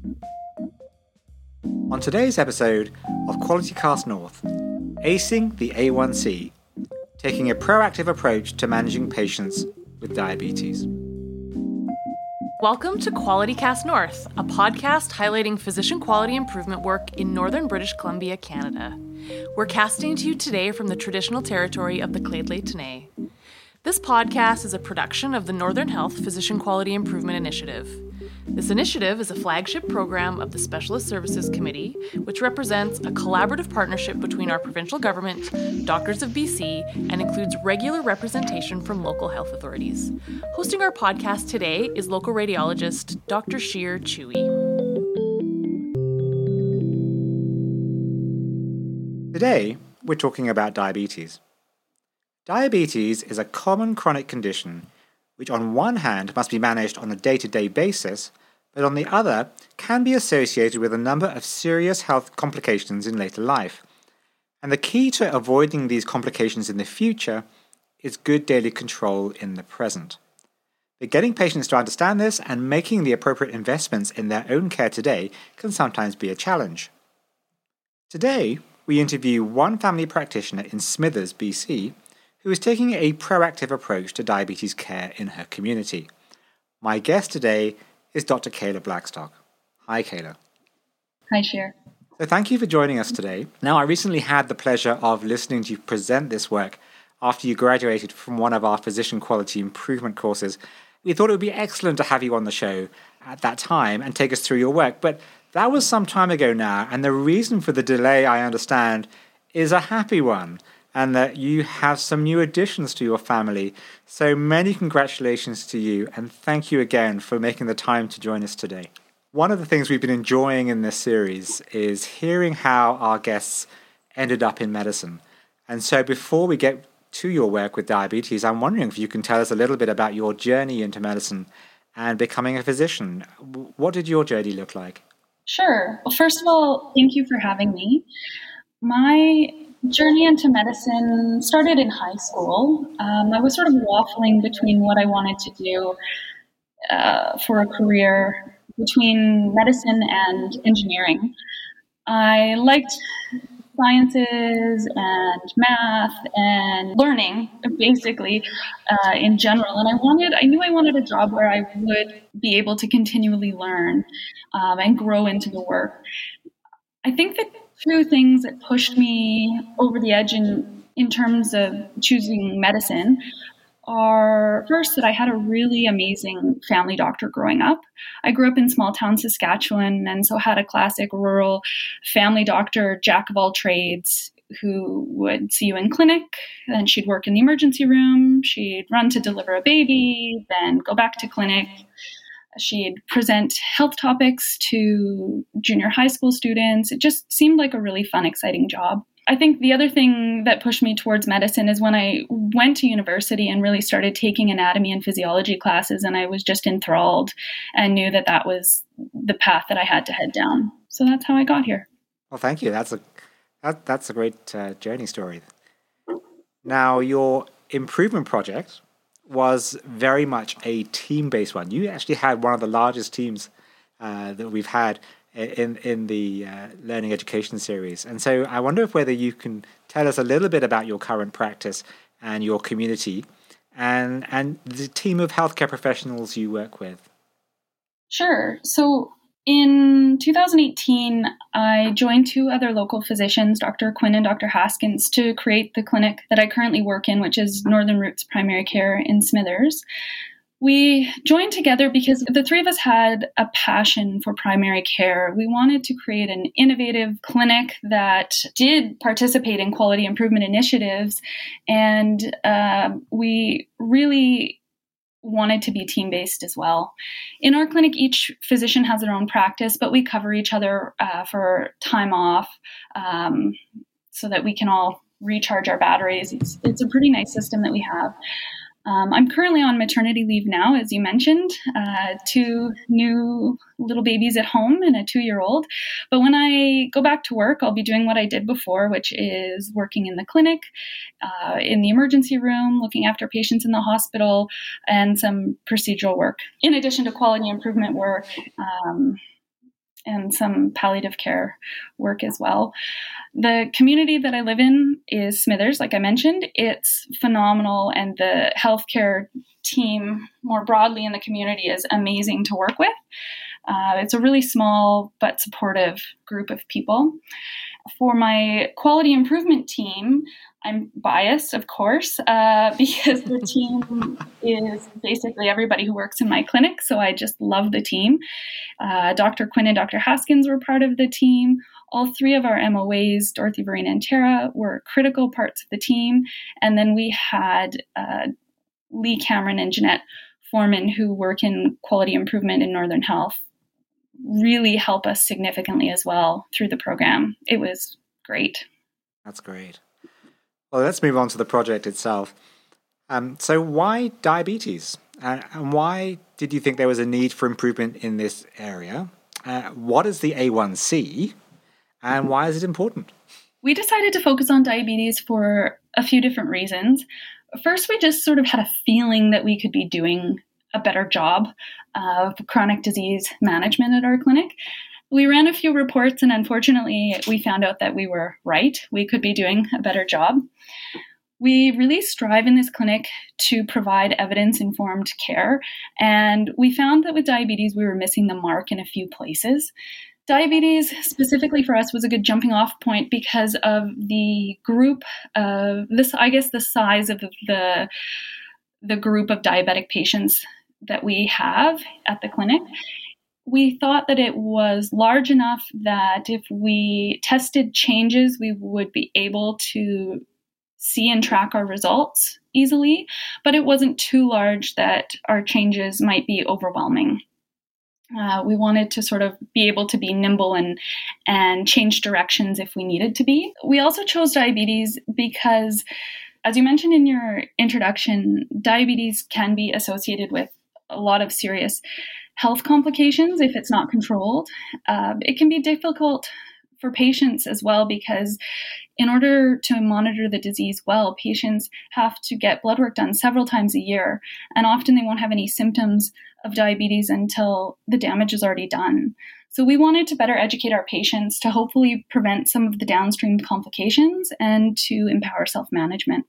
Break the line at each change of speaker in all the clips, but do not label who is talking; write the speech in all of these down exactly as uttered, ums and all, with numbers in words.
On today's episode of Quality Cast North, acing the A one C, taking a proactive approach to managing patients with diabetes.
Welcome to Quality Cast North, a podcast highlighting physician quality improvement work in northern British Columbia, Canada. We're casting to you today from the traditional territory of the Lheidli T'enneh. This podcast is a production of the Northern Health Physician Quality Improvement Initiative. This initiative is a flagship program of the Specialist Services Committee, which represents a collaborative partnership between our provincial government, Doctors of B C, and includes regular representation from local health authorities. Hosting our podcast today is local radiologist Doctor Sheer Chewy.
Today, we're talking about diabetes. Diabetes is a common chronic condition which on one hand must be managed on a day-to-day basis, but on the other can be associated with a number of serious health complications in later life. And the key to avoiding these complications in the future is good daily control in the present. But getting patients to understand this and making the appropriate investments in their own care today can sometimes be a challenge. Today, we interview one family practitioner in Smithers, B C, who is taking a proactive approach to diabetes care in her community. My guest today is Doctor Kayla Blackstock. Hi, Kayla.
Hi, Sheer.
So thank you for joining us today. Now, I recently had the pleasure of listening to you present this work after you graduated from one of our physician quality improvement courses. We thought it would be excellent to have you on the show at that time and take us through your work, but that was some time ago now, and the reason for the delay, I understand, is a happy one, and that you have some new additions to your family. So many congratulations to you, and thank you again for making the time to join us today. One of the things we've been enjoying in this series is hearing how our guests ended up in medicine. And so before we get to your work with diabetes, I'm wondering if you can tell us a little bit about your journey into medicine and becoming a physician. What did your journey look like?
Sure. Well, first of all, thank you for having me. My journey into medicine started in high school. Um, I was sort of waffling between what I wanted to do uh, for a career between medicine and engineering. I liked sciences and math and learning, basically, uh, in general. And I wanted, I knew I wanted a job where I would be able to continually learn um, and grow into the work. I think that two things that pushed me over the edge in, in terms of choosing medicine are, first, that I had a really amazing family doctor growing up. I grew up in small town Saskatchewan, and so had a classic rural family doctor, jack of all trades, who would see you in clinic, then she'd work in the emergency room, she'd run to deliver a baby, then go back to clinic. She'd present health topics to junior high school students. It just seemed like a really fun, exciting job. I think the other thing that pushed me towards medicine is when I went to university and really started taking anatomy and physiology classes, and I was just enthralled and knew that that was the path that I had to head down. So that's how I got here.
Well, thank you. That's a that, that's a great uh, journey story. Now, your improvement project was very much a team-based one. You actually had one of the largest teams uh, that we've had in in the uh, learning education series. And so I wonder if whether you can tell us a little bit about your current practice and your community and and the team of healthcare professionals you work with.
Sure. So in two thousand eighteen, I joined two other local physicians, Doctor Quinn and Doctor Haskins, to create the clinic that I currently work in, which is Northern Roots Primary Care in Smithers. We joined together because the three of us had a passion for primary care. We wanted to create an innovative clinic that did participate in quality improvement initiatives, and uh, we really wanted to be team-based as well. In our clinic, each physician has their own practice, but we cover each other uh, for time off um, so that we can all recharge our batteries. It's, it's a pretty nice system that we have. Um, I'm currently on maternity leave now, as you mentioned, uh, two new little babies at home and a two-year-old. But when I go back to work, I'll be doing what I did before, which is working in the clinic, uh, in the emergency room, looking after patients in the hospital, and some procedural work. In addition to quality improvement work, um, and some palliative care work as well. The community that I live in is Smithers, like I mentioned. It's phenomenal, and the healthcare team more broadly in the community is amazing to work with. Uh, it's a really small but supportive group of people. For my quality improvement team, I'm biased, of course, uh, because the team is basically everybody who works in my clinic, so I just love the team. Uh, Doctor Quinn and Doctor Haskins were part of the team. All three of our M O As, Dorothy, Verena, and Tara, were critical parts of the team. And then we had uh, Lee Cameron and Jeanette Foreman, who work in quality improvement in Northern Health, really help us significantly as well through the program. It was great.
That's great. Well, let's move on to the project itself. Um, so why diabetes? Uh, and why did you think there was a need for improvement in this area? Uh, what is the A one C? And why is it important?
We decided to focus on diabetes for a few different reasons. First, we just sort of had a feeling that we could be doing a better job of chronic disease management at our clinic. We ran a few reports, and unfortunately, we found out that we were right. We could be doing a better job. We really strive in this clinic to provide evidence-informed care, and we found that with diabetes, we were missing the mark in a few places. Diabetes, specifically for us, was a good jumping off point because of the group of this, I guess, the size of the, the group of diabetic patients that we have at the clinic. We thought that it was large enough that if we tested changes, we would be able to see and track our results easily, but it wasn't too large that our changes might be overwhelming. Uh, we wanted to sort of be able to be nimble and and change directions if we needed to be. We also chose diabetes because, as you mentioned in your introduction, diabetes can be associated with a lot of serious health complications if it's not controlled. Uh, it can be difficult for patients as well because in order to monitor the disease well, patients have to get blood work done several times a year, and often they won't have any symptoms of diabetes until the damage is already done. So we wanted to better educate our patients to hopefully prevent some of the downstream complications and to empower self-management.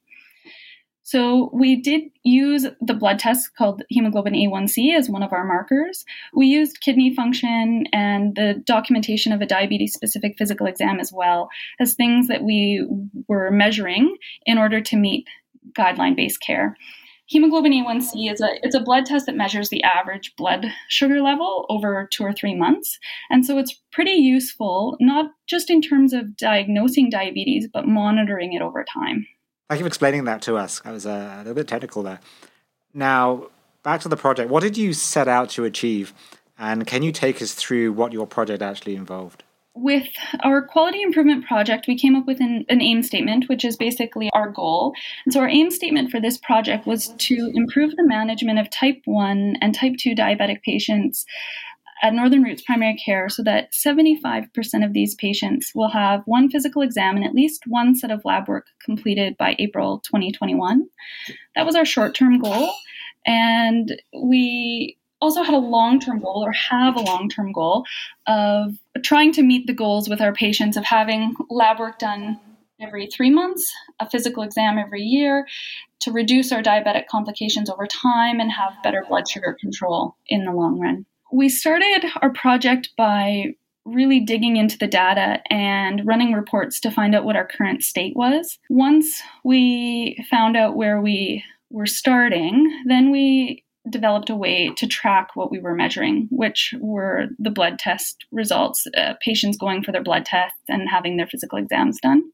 So we did use the blood test called hemoglobin A one C as one of our markers. We used kidney function and the documentation of a diabetes-specific physical exam as well as things that we were measuring in order to meet guideline-based care. Hemoglobin A one C is a it's a blood test that measures the average blood sugar level over two or three months. And so it's pretty useful, not just in terms of diagnosing diabetes, but monitoring it over time.
Thank you for explaining that to us. I was uh, a little bit technical there. Now, back to the project. What did you set out to achieve? And can you take us through what your project actually involved?
With our quality improvement project, we came up with an, an aim statement, which is basically our goal. And so our aim statement for this project was to improve the management of type one and type two diabetic patients at Northern Roots Primary Care so that seventy-five percent of these patients will have one physical exam and at least one set of lab work completed by April twenty twenty-one. That was our short-term goal. And we also had a long-term goal, or have a long-term goal, of trying to meet the goals with our patients of having lab work done every three months, a physical exam every year, to reduce our diabetic complications over time and have better blood sugar control in the long run. We started our project by really digging into the data and running reports to find out what our current state was. Once we found out where we were starting, then we developed a way to track what we were measuring, which were the blood test results, uh, patients going for their blood tests and having their physical exams done.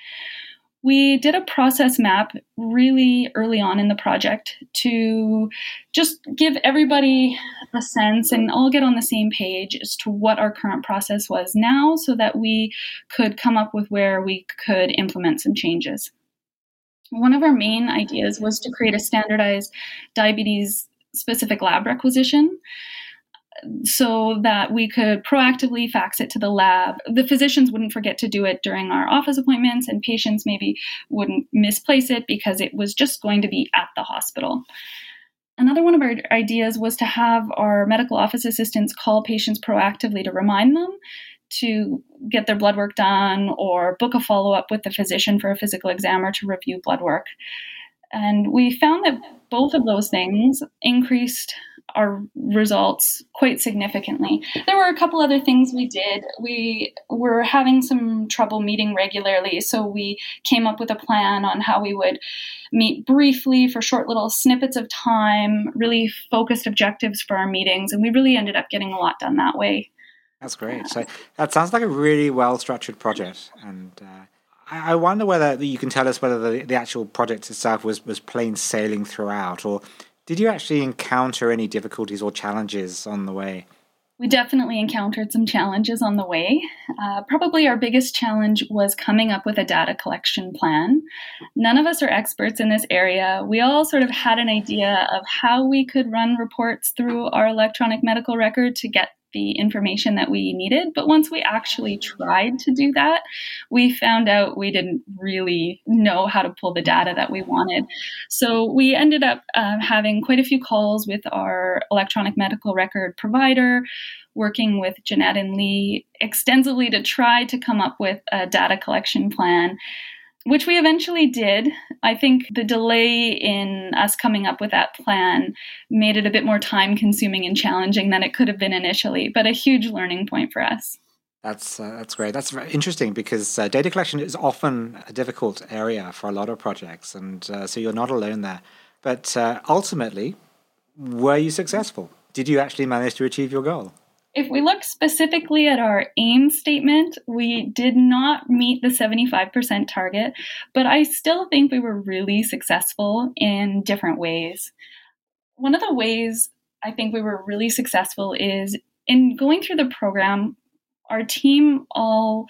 We did a process map really early on in the project to just give everybody a sense and all get on the same page as to what our current process was now so that we could come up with where we could implement some changes. One of our main ideas was to create a standardized diabetes-specific lab requisition so that we could proactively fax it to the lab. The physicians wouldn't forget to do it during our office appointments, and patients maybe wouldn't misplace it because it was just going to be at the hospital. Another one of our ideas was to have our medical office assistants call patients proactively to remind them to get their blood work done or book a follow-up with the physician for a physical exam or to review blood work. And we found that both of those things increased our results quite significantly. There were a couple other things we did. We were having some trouble meeting regularly, so we came up with a plan on how we would meet briefly for short little snippets of time, really focused objectives for our meetings, and we really ended up getting a lot done that way.
That's great. So that sounds like a really well-structured project, and uh, I, I wonder whether you can tell us whether the, the actual project itself was, was plain sailing throughout, or did you actually encounter any difficulties or challenges on the way?
We definitely encountered some challenges on the way. Uh, probably our biggest challenge was coming up with a data collection plan. None of us are experts in this area. We all sort of had an idea of how we could run reports through our electronic medical record to get the information that we needed. But once we actually tried to do that, we found out we didn't really know how to pull the data that we wanted. So we ended up uh, having quite a few calls with our electronic medical record provider, working with Jeanette and Lee extensively to try to come up with a data collection plan, which we eventually did. I think the delay in us coming up with that plan made it a bit more time consuming and challenging than it could have been initially, but a huge learning point for us.
That's uh, that's great. That's very interesting because uh, data collection is often a difficult area for a lot of projects, and uh, so you're not alone there. But uh, ultimately, were you successful? Did you actually manage to achieve your goal?
If we look specifically at our aim statement, we did not meet the seventy-five percent target, but I still think we were really successful in different ways. One of the ways I think we were really successful is in going through the program, our team all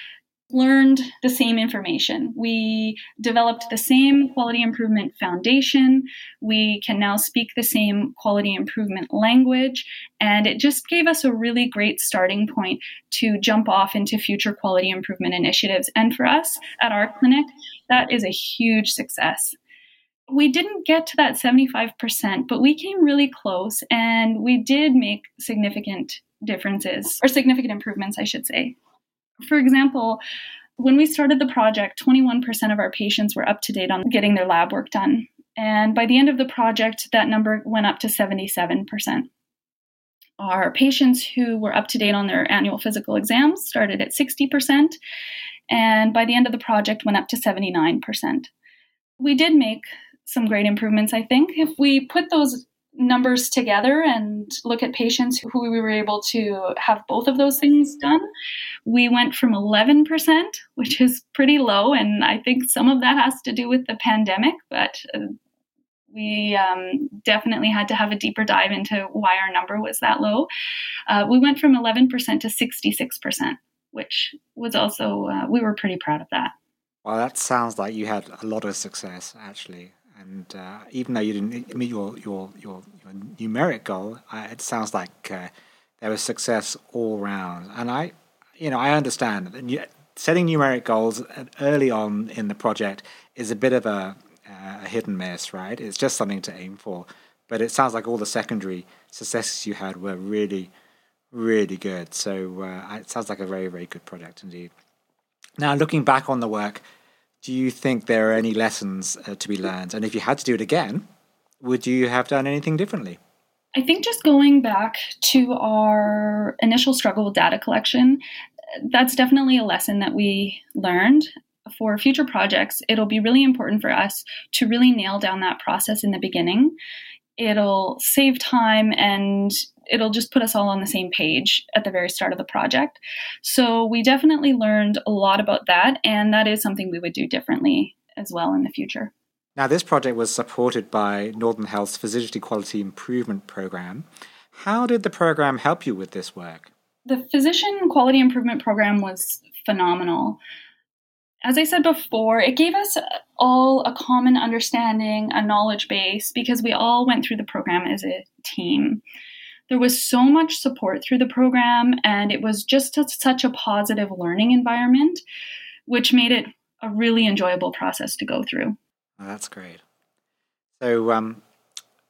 learned the same information. We developed the same quality improvement foundation. We can now speak the same quality improvement language. And it just gave us a really great starting point to jump off into future quality improvement initiatives. And for us at our clinic, that is a huge success. We didn't get to that seventy-five percent, but we came really close and we did make significant differences, or significant improvements, I should say. For example, when we started the project, twenty-one percent of our patients were up to date on getting their lab work done. And by the end of the project, that number went up to seventy-seven percent. Our patients who were up to date on their annual physical exams started at sixty percent, and by the end of the project went up to seventy-nine percent. We did make some great improvements, I think. If we put those numbers together and look at patients who we were able to have both of those things done, we went from eleven percent, which is pretty low, and I think some of that has to do with the pandemic, but uh, we um, definitely had to have a deeper dive into why our number was that low. Uh, we went from eleven percent to sixty-six percent, which was also, uh, we were pretty proud of that.
Well, that sounds like you had a lot of success, actually. And uh, even though you didn't meet your your your, your numeric goal, uh, it sounds like uh, there was success all round. And I, you know, I understand that setting numeric goals early on in the project is a bit of a, a hit and miss, right? It's just something to aim for. But it sounds like all the secondary successes you had were really, really good. So uh, it sounds like a very, very good project indeed. Now, looking back on the work, do you think there are any lessons uh, to be learned? And if you had to do it again, would you have done anything differently?
I think just going back to our initial struggle with data collection, that's definitely a lesson that we learned. For future projects, it'll be really important for us to really nail down that process in the beginning. It'll save time and it'll just put us all on the same page at the very start of the project. So we definitely learned a lot about that, and that is something we would do differently as well in the future.
Now, this project was supported by Northern Health's Physician Quality Improvement Program. How did the program help you with this work?
The Physician Quality Improvement Program was phenomenal. As I said before, it gave us all a common understanding, a knowledge base, because we all went through the program as a team. There was so much support through the program, and it was just a, such a positive learning environment, which made it a really enjoyable process to go through.
Oh, that's great. So um,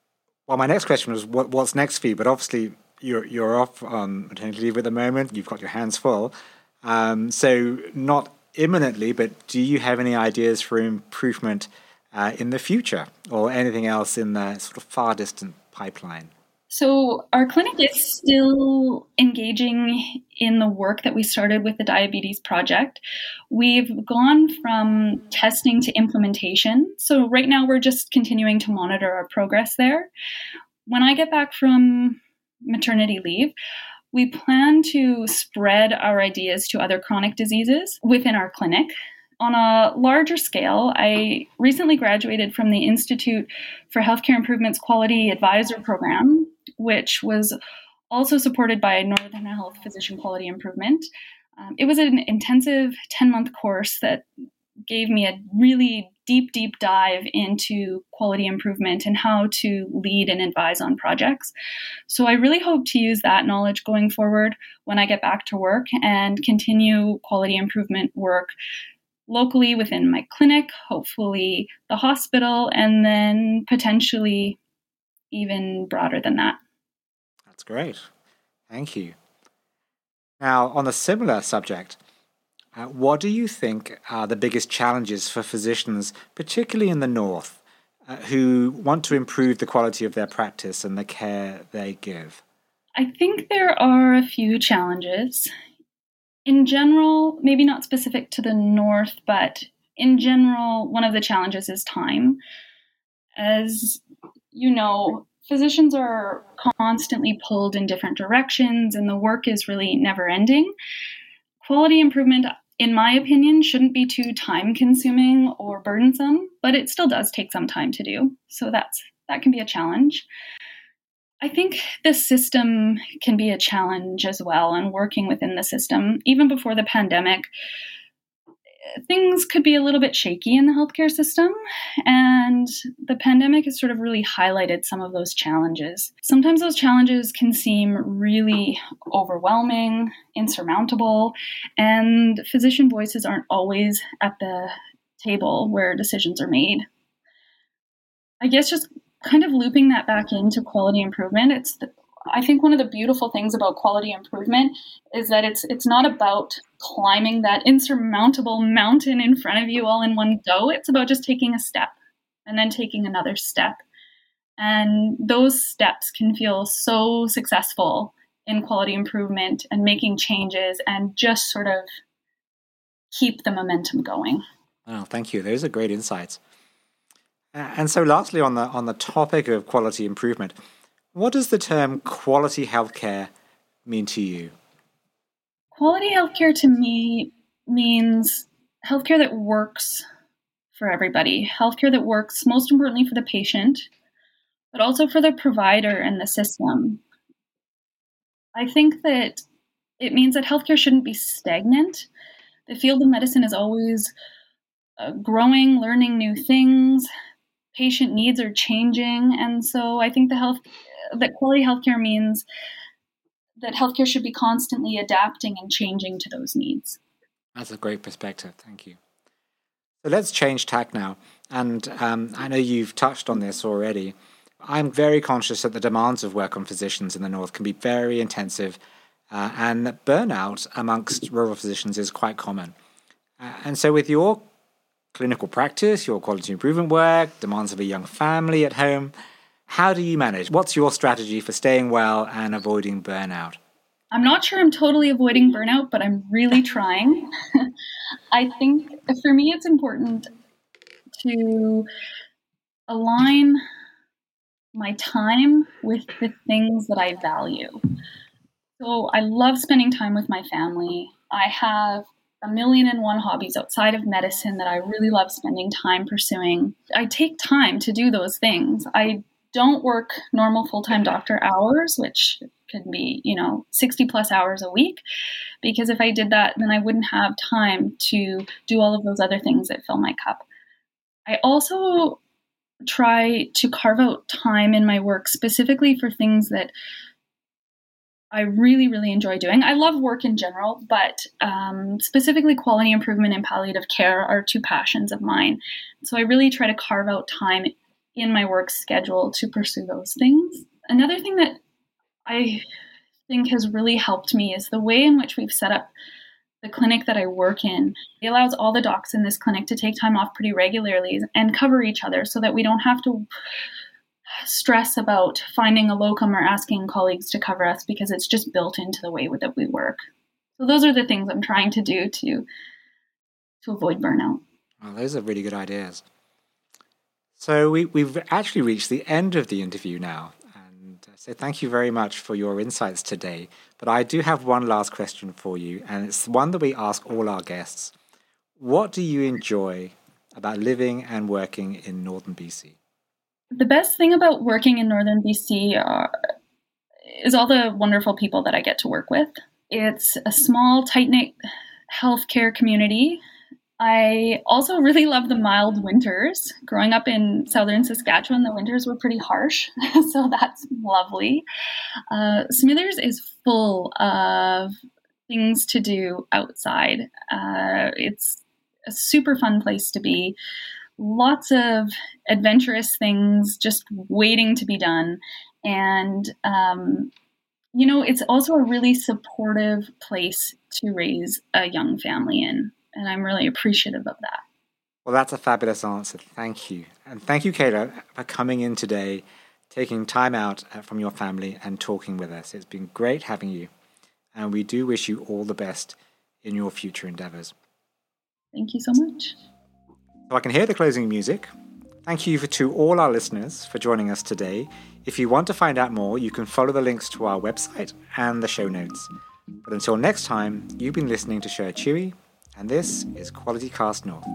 Well, my next question was what, what's next for you? But obviously, you're you're off on maternity leave at the moment. You've got your hands full. Um, so not imminently, but do you have any ideas for improvement uh, in the future or anything else in the sort of far distant pipeline?
So our clinic is still engaging in the work that we started with the Diabetes Project. We've gone from testing to implementation. So right now we're just continuing to monitor our progress there. When I get back from maternity leave, we plan to spread our ideas to other chronic diseases within our clinic. On a larger scale, I recently graduated from the Institute for Healthcare Improvement's Quality Advisor Program, which was also supported by Northern Health Physician Quality Improvement. Um, it was an intensive ten-month course that gave me a really deep, deep dive into quality improvement and how to lead and advise on projects. So I really hope to use that knowledge going forward when I get back to work and continue quality improvement work locally within my clinic, hopefully the hospital, and then potentially even broader than that.
That's great. Thank you. Now, on a similar subject, uh, what do you think are the biggest challenges for physicians, particularly in the North, uh, who want to improve the quality of their practice and the care they give?
I think there are a few challenges. In general, maybe not specific to the North, but in general, one of the challenges is time. As you know, physicians are constantly pulled in different directions, and the work is really never ending. Quality improvement, in my opinion, shouldn't be too time-consuming or burdensome, but it still does take some time to do. So that's that can be a challenge. I think the system can be a challenge as well, and working within the system. Even before the pandemic, things could be a little bit shaky in the healthcare system, and the pandemic has sort of really highlighted some of those challenges. Sometimes those challenges can seem really overwhelming, insurmountable, and physician voices aren't always at the table where decisions are made. I guess just kind of looping that back into quality improvement, it's the, I think one of the beautiful things about quality improvement is that it's it's not about climbing that insurmountable mountain in front of you all in one go. It's about just taking a step and then taking another step. And those steps can feel so successful in quality improvement and making changes and just sort of keep the momentum going.
Wow, thank you. Those are great insights. And so lastly, on the on the topic of quality improvement, what does the term quality healthcare mean to you?
Quality healthcare to me means healthcare that works for everybody, healthcare that works most importantly for the patient, but also for the provider and the system. I think that it means that healthcare shouldn't be stagnant. The field of medicine is always uh, growing, learning new things. Patient needs are changing, and so I think the health that quality healthcare means that healthcare should be constantly adapting and changing to those needs.
That's a great perspective. Thank you. So let's change tack now. And um, I know you've touched on this already. I'm very conscious that the demands of work on physicians in the North can be very intensive, uh, and that burnout amongst rural physicians is quite common. Uh, and so with your clinical practice, your quality improvement work, demands of a young family at home, how do you manage? What's your strategy for staying well and avoiding burnout?
I'm not sure I'm totally avoiding burnout, but I'm really trying. I think for me, it's important to align my time with the things that I value. So I love spending time with my family. I have a million and one hobbies outside of medicine that I really love spending time pursuing. I take time to do those things. I don't work normal full-time doctor hours, which could be, you know, sixty plus hours a week, because if I did that, then I wouldn't have time to do all of those other things that fill my cup. I also try to carve out time in my work specifically for things that I really, really enjoy doing. I love work in general, but um, specifically quality improvement and palliative care are two passions of mine. So I really try to carve out time in my work schedule to pursue those things. Another thing that I think has really helped me is the way in which we've set up the clinic that I work in. It allows all the docs in this clinic to take time off pretty regularly and cover each other so that we don't have to stress about finding a locum or asking colleagues to cover us, because it's just built into the way that we work. So those are the things I'm trying to do to to avoid burnout.
Well, those are really good ideas. So we, we've actually reached the end of the interview now. And so thank you very much for your insights today. But I do have one last question for you, and it's one that we ask all our guests. What do you enjoy about living and working in Northern B C?
The best thing about working in Northern B C are, is all the wonderful people that I get to work with. It's a small, tight-knit healthcare community. I also really love the mild winters. Growing up in southern Saskatchewan, the winters were pretty harsh, so that's lovely. Uh, Smithers is full of things to do outside. Uh, it's a super fun place to be. Lots of adventurous things just waiting to be done. And, um, you know, it's also a really supportive place to raise a young family in. And I'm really appreciative of that.
Well, that's a fabulous answer. Thank you. And thank you, Kayla, for coming in today, taking time out from your family and talking with us. It's been great having you. And we do wish you all the best in your future endeavors.
Thank you so much.
So I can hear the closing music. Thank you for, to all our listeners for joining us today. If you want to find out more, you can follow the links to our website and the show notes. But until next time, you've been listening to Share Chewy, and this is Quality Cast North.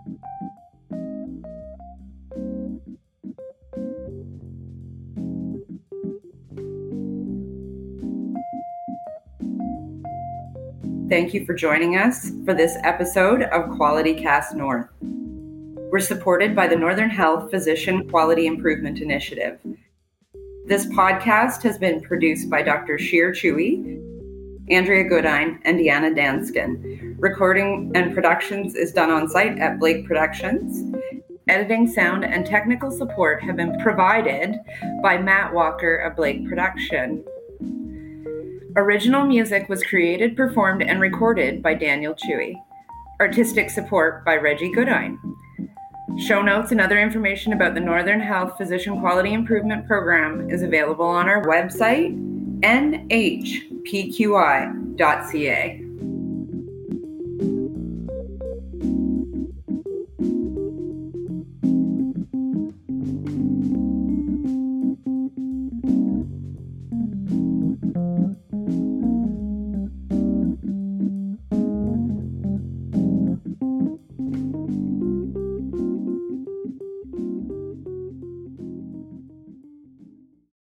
Thank you for joining us for this episode of Quality Cast North. We're supported by the Northern Health Physician Quality Improvement Initiative. This podcast has been produced by Doctor Share Chewy, Andrea Goodine, and Deanna Danskin. Recording and productions is done on site at Blake Productions. Editing, sound, and technical support have been provided by Matt Walker of Blake Production. Original music was created, performed, and recorded by Daniel Chewy. Artistic support by Reggie Goodine. Show notes and other information about the Northern Health Physician Quality Improvement Program is available on our website, N H P Q I dot C A.